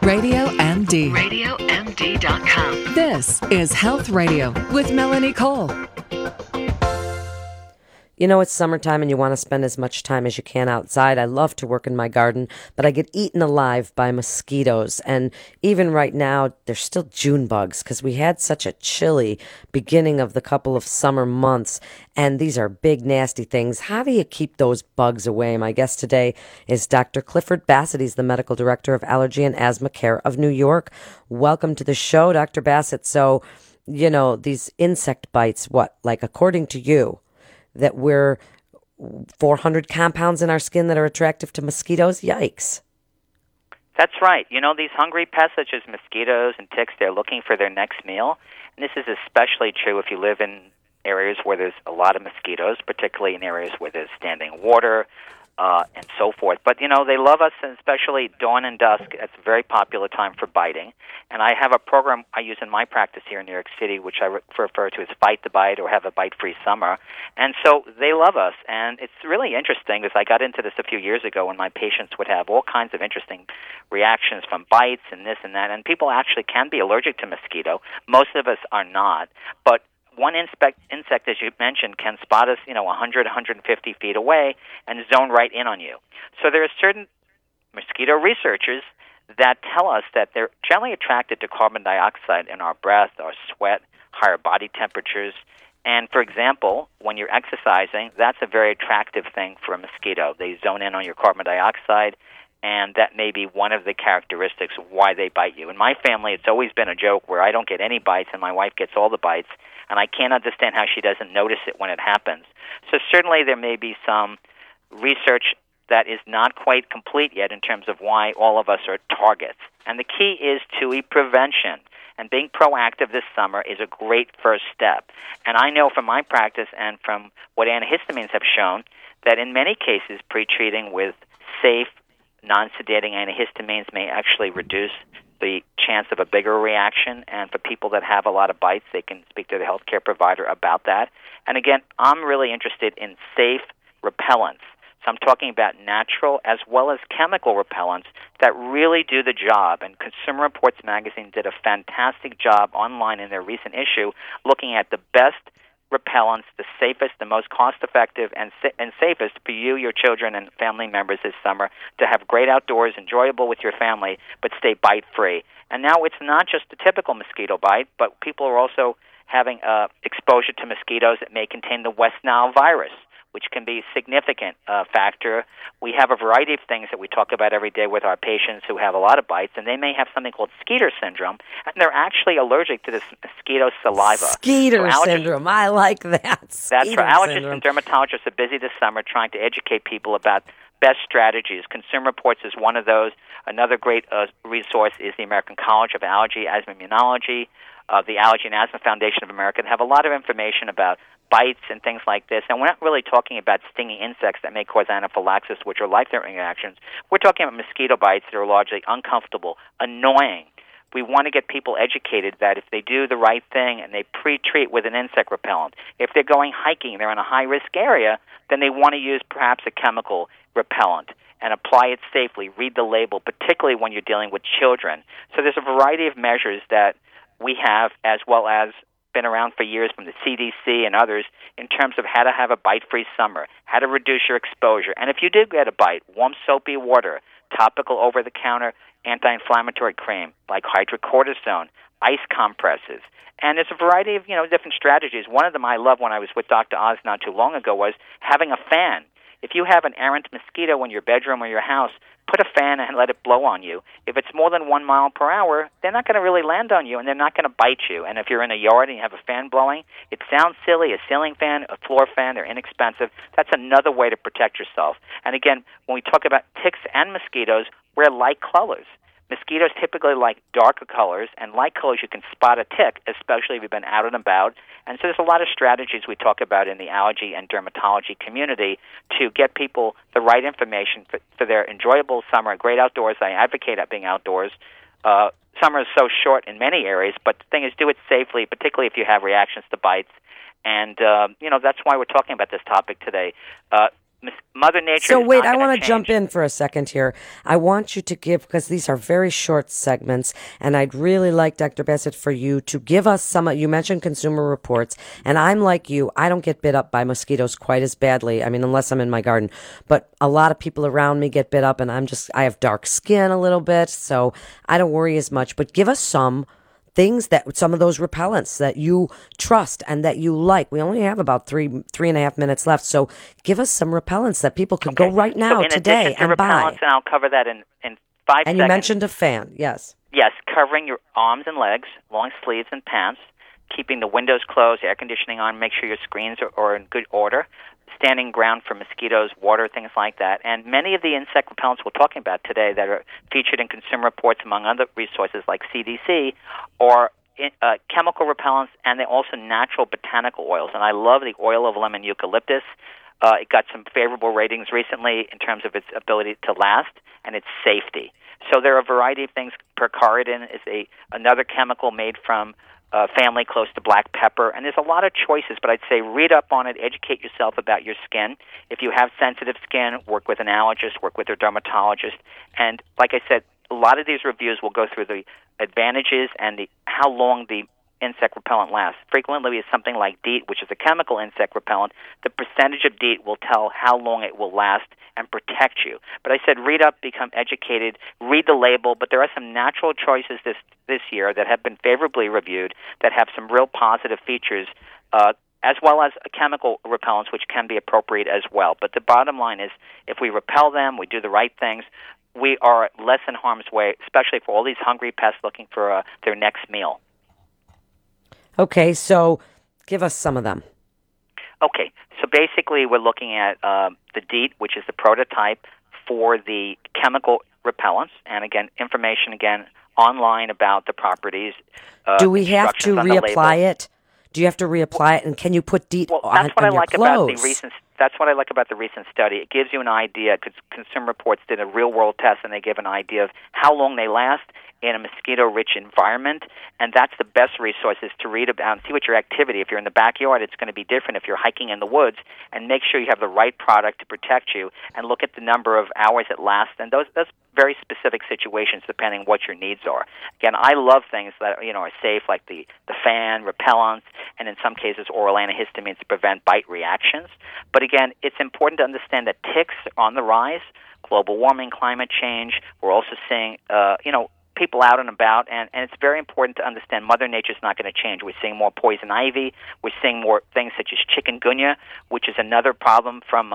Radio MD. RadioMD.com. This is Health Radio with Melanie Cole. You know, it's summertime and you want to spend as much time as you can outside. I love to work in my garden, but I get eaten alive by mosquitoes. And even right now, there's still June bugs because we had such a chilly beginning of the couple of summer months. And these are big, nasty things. How do you keep those bugs away? My guest today is Dr. Clifford Bassett. He's the medical director of Allergy and Asthma Care of New York. Welcome to the show, Dr. Bassett. So, you know, these insect bites, according to you, that we're 400 compounds in our skin that are attractive to mosquitoes? Yikes. That's right. You know, these hungry pests such as mosquitoes and ticks, they're looking for their next meal. And this is especially true if you live in areas where there's a lot of mosquitoes, particularly in areas where there's standing water and so forth. But, you know, they love us, and especially dawn and dusk. It's a very popular time for biting. And I have a program I use in my practice here in New York City, which I refer to as Fight the Bite or Have a Bite-Free Summer. And so they love us. And it's really interesting because I got into this a few years ago when my patients would have all kinds of interesting reactions from bites and this and that. And people actually can be allergic to mosquito. Most of us are not. But one insect, as you mentioned, can spot us, 100, 150 feet away and zone right in on you. So there are certain mosquito researchers that tell us that they're generally attracted to carbon dioxide in our breath, our sweat, higher body temperatures. And, for example, when you're exercising, that's a very attractive thing for a mosquito. They zone in on your carbon dioxide, and that may be one of the characteristics of why they bite you. In my family, it's always been a joke where I don't get any bites and my wife gets all the bites, and I can't understand how she doesn't notice it when it happens. So certainly there may be some research that is not quite complete yet in terms of why all of us are targets. And the key is TUI prevention. And being proactive this summer is a great first step. And I know from my practice and from what antihistamines have shown that in many cases pre-treating with safe, non-sedating antihistamines may actually reduce the chance of a bigger reaction. And for people that have a lot of bites, they can speak to the healthcare provider about that. And again, I'm really interested in safe repellents. So I'm talking about natural as well as chemical repellents that really do the job. And Consumer Reports magazine did a fantastic job online in their recent issue looking at the best repellents, the safest, the most cost-effective, and safest for you, your children, and family members this summer to have great outdoors, enjoyable with your family, but stay bite-free. And now it's not just the typical mosquito bite, but people are also having exposure to mosquitoes that may contain the West Nile virus, which can be a significant factor. We have a variety of things that we talk about every day with our patients who have a lot of bites, and they may have something called Skeeter syndrome, and they're actually allergic to this mosquito saliva. Skeeter syndrome, I like that. That's right. Allergists and dermatologists are busy this summer trying to educate people about best strategies. Consumer Reports is one of those. Another great resource is the American College of Allergy, Asthma, Immunology, the Allergy and Asthma Foundation of America. They have a lot of information about bites and things like this. And we're not really talking about stinging insects that may cause anaphylaxis, which are life-threatening reactions. We're talking about mosquito bites that are largely uncomfortable, annoying. We want to get people educated that if they do the right thing and they pre-treat with an insect repellent, if they're going hiking, they're in a high-risk area, then they want to use perhaps a chemical repellent and apply it safely. Read the label, particularly when you're dealing with children. So there's a variety of measures that we have, as well as been around for years from the CDC and others, in terms of how to have a bite-free summer, how to reduce your exposure. And if you do get a bite, warm soapy water, topical over-the-counter anti-inflammatory cream like hydrocortisone, ice compresses. And there's a variety of different strategies. One of them I love when I was with Dr. Oz not too long ago was having a fan. If you have an errant mosquito in your bedroom or your house, put a fan and let it blow on you. If it's more than 1 mile per hour, they're not going to really land on you, and they're not going to bite you. And if you're in a yard and you have a fan blowing, it sounds silly. A ceiling fan, a floor fan, they're inexpensive. That's another way to protect yourself. And again, when we talk about ticks and mosquitoes, wear light colors. Mosquitoes typically like darker colors, and light colors you can spot a tick, especially if you've been out and about. And so there's a lot of strategies we talk about in the allergy and dermatology community to get people the right information for their enjoyable summer, great outdoors. I advocate being outdoors. Summer is so short in many areas, but the thing is, do it safely, particularly if you have reactions to bites. And, that's why we're talking about this topic today. Mother Nature. So is wait, not I want to jump in for a second here. I want you to give, because these are very short segments, and I'd really like, Dr. Bassett, for you to give us some. You mentioned Consumer Reports, and I'm like you. I don't get bit up by mosquitoes quite as badly. I mean, unless I'm in my garden. But a lot of people around me get bit up, and I have dark skin a little bit, so I don't worry as much. But give us some some of those repellents that you trust and that you like. We only have about 3.5 minutes left, so give us some repellents that people can go right now, today, and buy. Repellents, and I'll cover that in 5 seconds. And you mentioned a fan, yes. Yes, covering your arms and legs, long sleeves and pants, keeping the windows closed, air conditioning on, make sure your screens are in good order, standing ground for mosquitoes, water, things like that. And many of the insect repellents we're talking about today that are featured in Consumer Reports, among other resources like CDC, are chemical repellents, and they're also natural botanical oils. And I love the oil of lemon eucalyptus. It got some favorable ratings recently in terms of its ability to last and its safety. So there are a variety of things. Percaridin is another chemical made from family close to black pepper, and there's a lot of choices, but I'd say read up on it, educate yourself about your skin. If you have sensitive skin, work with an allergist, work with your dermatologist, and like I said, a lot of these reviews will go through the advantages and how long the insect repellent lasts. Frequently it's something like DEET, which is a chemical insect repellent. The percentage of DEET will tell how long it will last and protect you. But I said read up, become educated, read the label, but there are some natural choices this year that have been favorably reviewed that have some real positive features, as well as chemical repellents, which can be appropriate as well. But the bottom line is, if we repel them, we do the right things, we are less in harm's way, especially for all these hungry pests looking for their next meal. Okay, so give us some of them. Okay, so basically we're looking at the DEET, which is the prototype for the chemical repellents, and again, information online about the properties. Do we have to reapply it? Do you have to reapply it, and can you put DEET on your clothes? That's what I like about the recent study. It gives you an idea, because Consumer Reports did a real-world test, and they give an idea of how long they last in a mosquito-rich environment, and that's the best resources to read about and see what your activity. If you're in the backyard, it's going to be different if you're hiking in the woods, and make sure you have the right product to protect you, and look at the number of hours it lasts, and those very specific situations depending what your needs are. Again, I love things that are safe, like the fan, repellents, and in some cases oral antihistamines to prevent bite reactions. But again, it's important to understand that ticks are on the rise, global warming, climate change. We're also seeing, people out and about, and it's very important to understand Mother Nature's not going to change. We're seeing more poison ivy. We're seeing more things such as chikungunya, which is another problem from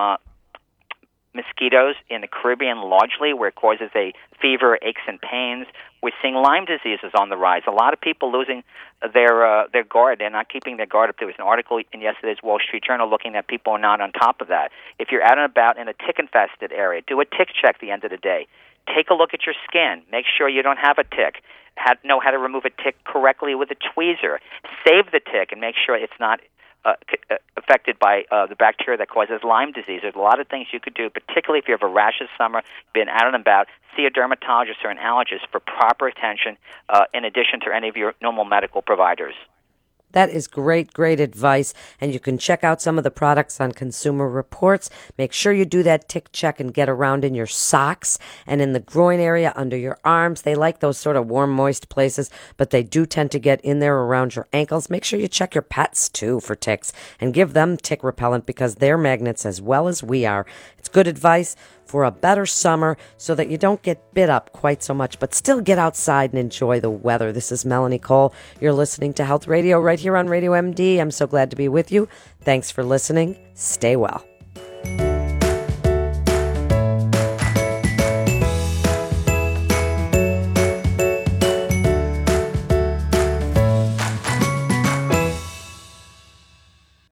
mosquitoes in the Caribbean largely, where it causes a fever, aches and pains. We're seeing Lyme disease is on the rise. A lot of people losing their guard. They're not keeping their guard up. There was an article in yesterday's Wall Street Journal looking at people are not on top of that. If you're out and about in a tick-infested area, do a tick check at the end of the day. Take a look at your skin. Make sure you don't have a tick. Know how to remove a tick correctly with a tweezer. Save the tick and make sure it's not affected by the bacteria that causes Lyme disease. There's a lot of things you could do, particularly if you have a rash this summer, been out and about. See a dermatologist or an allergist for proper attention in addition to any of your normal medical providers. That is great, great advice. And you can check out some of the products on Consumer Reports. Make sure you do that tick check and get around in your socks and in the groin area under your arms. They like those sort of warm, moist places, but they do tend to get in there around your ankles. Make sure you check your pets, too, for ticks and give them tick repellent because they're magnets as well as we are. It's good advice for a better summer so that you don't get bit up quite so much, but still get outside and enjoy the weather. This is Melanie Cole. You're listening to Health Radio right here on Radio MD. I'm so glad to be with you. Thanks for listening. Stay well.